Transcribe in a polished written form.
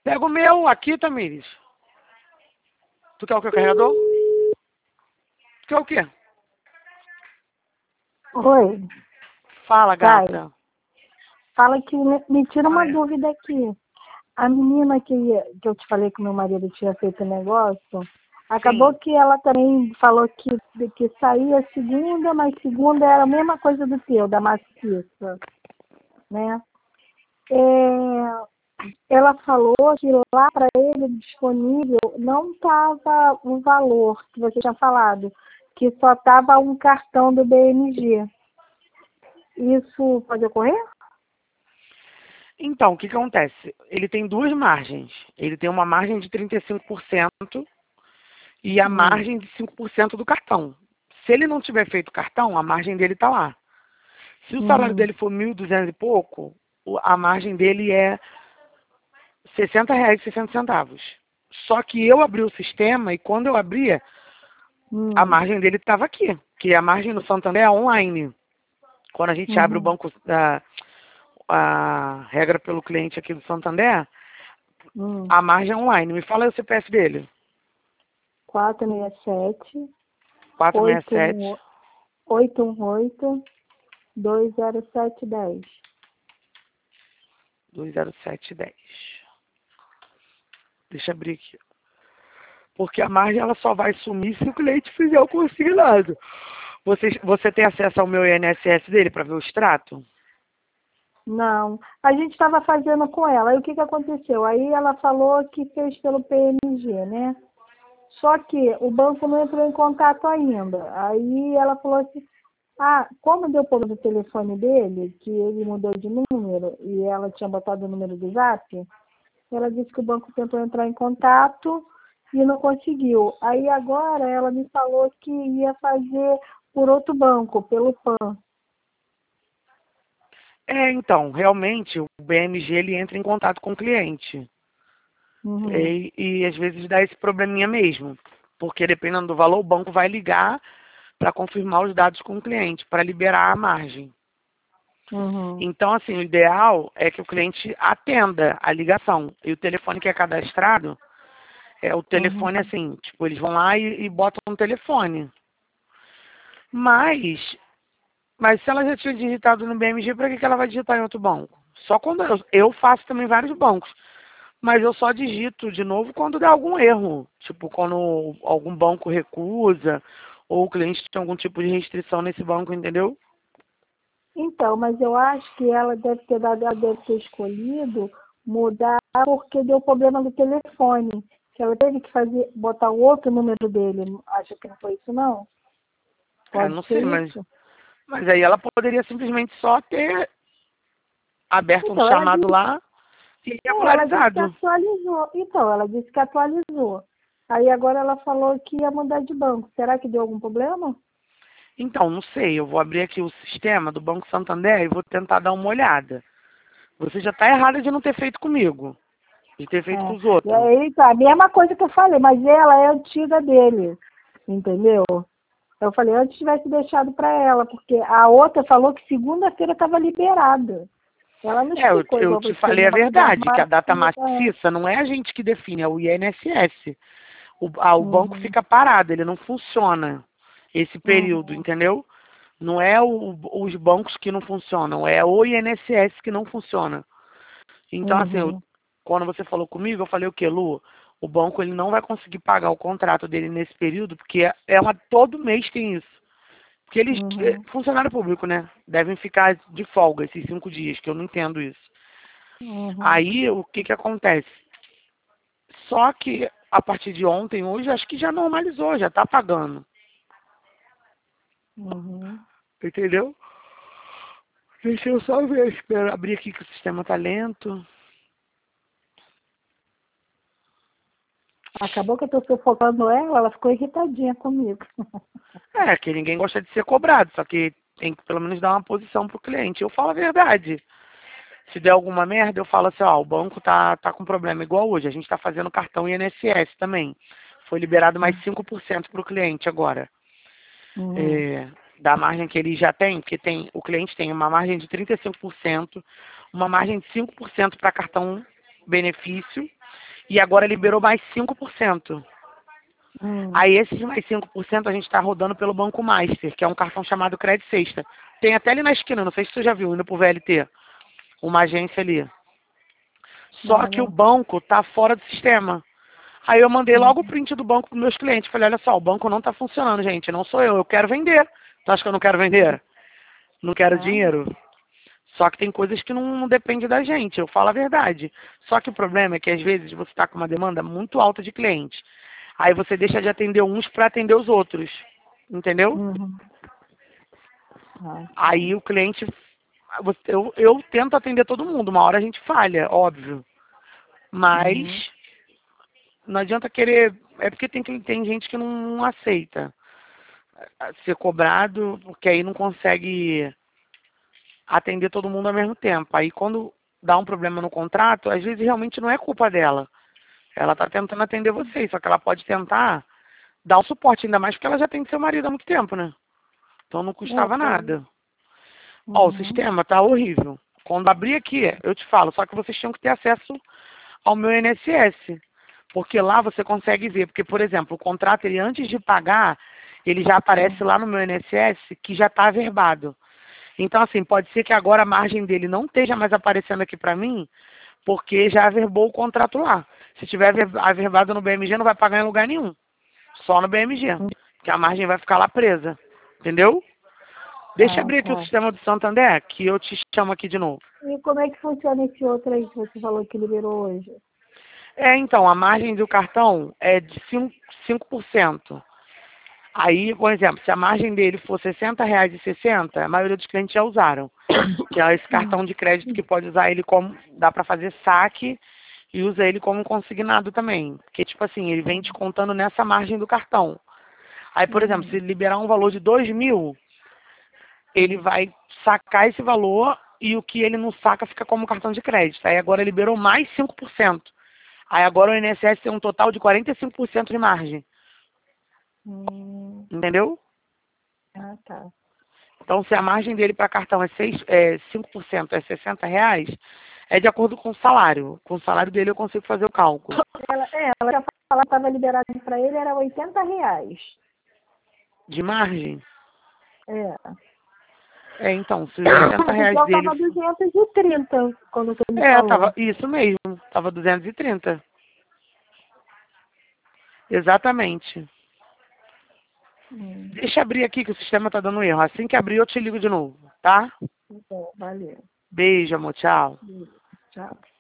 Pega o meu aqui, Tamires. Tu quer o que, carregador? Tu quer o quê? Oi, Fala, Thay. gata. Fala que me tira uma Ai, dúvida aqui. A menina que eu te falei que meu marido tinha feito o negócio, acabou sim. que ela também falou que saía segunda, mas segunda era a mesma coisa do teu, da maciça, né? É, ela falou que lá para ele disponível não estava o valor que você tinha falado, que só estava um cartão do BMG. Isso pode ocorrer? Então, o que que acontece? Ele tem duas margens. Ele tem uma margem de 35% e a Hum, margem de 5% do cartão. Se ele não tiver feito cartão, a margem dele está lá. Se o salário uhum, dele for 1.200 e pouco, a margem dele é R$ 60,60. Só que eu abri o sistema e quando eu abria, a hum, margem dele estava aqui. Que a margem no Santander é online. Quando a gente abre o uhum, banco, a regra pelo cliente aqui do Santander, hum. a margem é online. Me fala aí o CPF dele. 467 467 818 818 20710. 20710. Deixa eu abrir aqui. Porque a margem ela só vai sumir se o cliente fizer o consignado. Você tem acesso ao meu INSS dele para ver o extrato? Não, a gente estava fazendo com ela. Aí o que que aconteceu? Aí ela falou que fez pelo PMG, né? Só que o banco não entrou em contato ainda. Aí ela falou assim, ah, como deu problema do telefone dele, que ele mudou de número e ela tinha botado o número do Zap, ela disse que o banco tentou entrar em contato e não conseguiu. Aí agora ela me falou que ia fazer por outro banco, pelo PAN. Então, realmente o BMG ele entra em contato com o cliente. Uhum, E às vezes dá esse probleminha mesmo. Porque dependendo do valor, o banco vai ligar para confirmar os dados com o cliente, para liberar a margem. uhum, Então, assim, o ideal é que o cliente atenda a ligação. E o telefone que é cadastrado é o uhum. telefone assim, tipo, eles vão lá e botam no telefone. Mas, mas se ela já tinha digitado no BMG, para que ela vai digitar em outro banco? Só quando eu faço também vários bancos. Mas eu só digito de novo quando dá algum erro. Tipo, quando algum banco recusa, ou o cliente tem algum tipo de restrição nesse banco, entendeu? Então, mas eu acho que ela deve ter escolhido mudar porque deu problema no telefone. Que ela teve que fazer, botar o outro número dele. Acha que não foi isso, não? É, Pode não ser sei, isso? mas aí ela poderia simplesmente só ter aberto um Então, ela chamado disse, lá e ela disse que regularizado. atualizou. Então, ela disse que atualizou. Aí agora ela falou que ia mudar de banco. Será que deu algum problema? Então, não sei, eu vou abrir aqui o sistema do Banco Santander e vou tentar dar uma olhada. Você já está errada de não ter feito comigo, de ter feito com os É. E outros. aí, tá, a mesma coisa que eu falei, mas ela é antiga dele. Entendeu? Eu falei, antes tivesse deixado para ela, porque a outra falou que segunda-feira estava liberada. Ela não É, explicou eu igual te você, falei a não, da verdade, que a data macia. É. maciça não é a gente que define, é o INSS. O banco Uhum, fica parado, ele não funciona esse período, uhum, entendeu? Não é os bancos que não funcionam, é o INSS que não funciona. Então, assim, uhum, quando você falou comigo, eu falei o quê, Lu? O banco ele não vai conseguir pagar o contrato dele nesse período, porque todo mês tem isso. Porque eles, uhum, funcionário público, né? Devem ficar de folga esses 5 dias, que eu não entendo isso. uhum, Aí, o que que acontece? Só que a partir de ontem, hoje, acho que já normalizou, já tá pagando. uhum. Entendeu? Deixa eu só ver, espero abrir aqui que o sistema tá lento. Acabou que eu estou sufocando ela, ela ficou irritadinha comigo. É, que ninguém gosta de ser cobrado, só que tem que pelo menos dar uma posição pro cliente. Eu falo a verdade. Se der alguma merda, eu falo assim, ó, o banco tá com problema igual hoje. A gente tá fazendo cartão INSS também. Foi liberado mais 5% pro cliente agora. Uhum, É, da margem que ele já tem, porque o cliente tem uma margem de 35%, uma margem de 5% para cartão benefício E agora liberou mais 5%. Aí esses mais 5% a gente está rodando pelo Banco Master, que é um cartão chamado Crédito Sexta. Tem até ali na esquina, não sei se tu já viu, indo pro VLT. Uma agência ali. Só que o banco tá fora do sistema. Aí eu mandei logo o print do banco para meus clientes. Falei, olha só, o banco não tá funcionando, gente. Não sou eu quero vender. Tu acha que eu não quero vender? Não quero dinheiro? Só que tem coisas que não dependem da gente, eu falo a verdade. Só que o problema é que às vezes você está com uma demanda muito alta de clientes. Aí você deixa de atender uns para atender os outros. Entendeu? Aí o cliente. Eu tento atender todo mundo, uma hora a gente falha, óbvio. Mas não adianta querer. É porque tem gente que não aceita ser cobrado, porque aí não consegue atender todo mundo ao mesmo tempo. Aí quando dá um problema no contrato, às vezes realmente não é culpa dela. Ela está tentando atender vocês, só que ela pode tentar dar um suporte, ainda mais porque ela já tem seu marido há muito tempo, né? Então não custava nada. Ó, o sistema tá horrível. Quando abrir aqui, eu te falo, só que vocês tinham que ter acesso ao meu INSS. Porque lá você consegue ver, porque, por exemplo, o contrato, ele antes de pagar, ele já aparece lá no meu INSS que já está averbado. Então, assim, pode ser que agora a margem dele não esteja mais aparecendo aqui para mim, porque já averbou o contrato lá. Se tiver averbado no BMG, não vai pagar em lugar nenhum. Só no BMG. Porque a margem vai ficar lá presa. Entendeu? Deixa eu abrir aqui o sistema do Santander, que eu te chamo aqui de novo. E como é que funciona esse outro aí que você falou que liberou hoje? Então, a margem do cartão é de 5%. Aí, por exemplo, se a margem dele for R$60,60, a maioria dos clientes já usaram. Que é esse cartão de crédito que pode usar ele como... Dá para fazer saque e usa ele como consignado também. Porque, tipo assim, ele vem descontando nessa margem do cartão. Aí, por exemplo, se ele liberar um valor de 2.000, ele vai sacar esse valor e o que ele não saca fica como cartão de crédito. Aí agora liberou mais 5%. Aí agora o INSS tem um total de 45% de margem. Entendeu? Tá. Então, se a margem dele para cartão é 5%, é R$60, é de acordo com o salário. Com o salário dele eu consigo fazer o cálculo. Ela já falou que estava liberado para ele, era R$80. De margem? Então, se os dele... R$80 dele... Estava 230 quando você me falou. Tava, isso mesmo, tava 230. Exatamente. Deixa eu abrir aqui que o sistema tá dando erro. Assim que abrir eu te ligo de novo, tá? Valeu. Beijo, amor, tchau. Tchau.